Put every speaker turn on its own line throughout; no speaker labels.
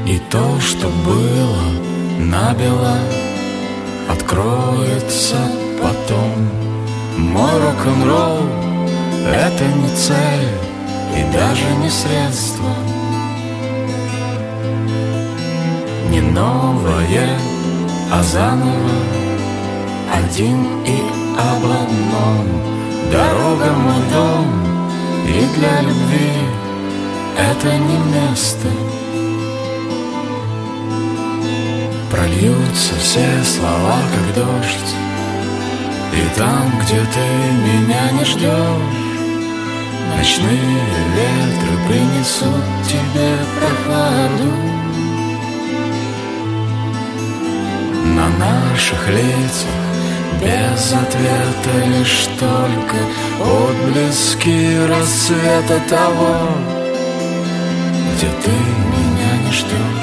И то, что было набело, откроется потом. Мой рок-н-ролл — это не цель и даже не средство, не новое, а заново, один и об одном. Дорога — мой дом, и для любви это не место. Прольются все слова, как дождь, и там, где ты меня не ждешь, ночные ветры принесут тебе прохладу. На наших лицах без ответа лишь только отблески рассвета того, где ты меня не ждешь.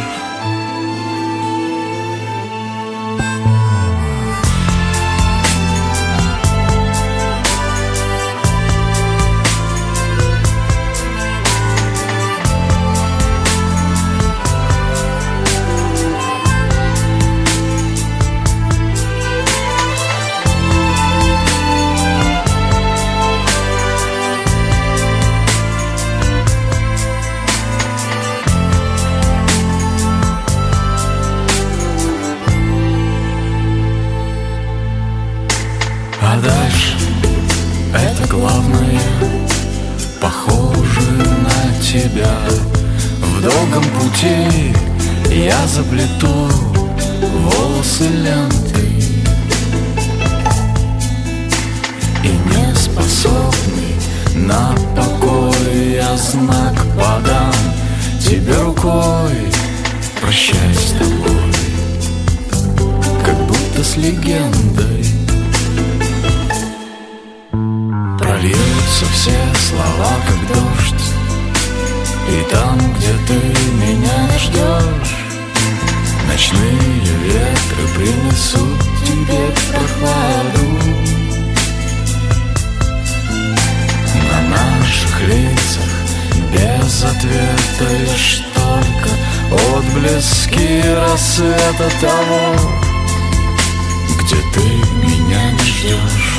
А дальше это главное, похоже на тебя. В долгом пути я заплету волосы лентой, и не способный на покой я знак подам тебе рукой. Прощай с тобой, как будто с легендой. Прольются все слова, как дождь, и там, где ты меня не ждешь, ночные ветры принесут тебе прохладу. На наших лицах без ответа лишь только отблески рассвета того, где ты меня не ждешь.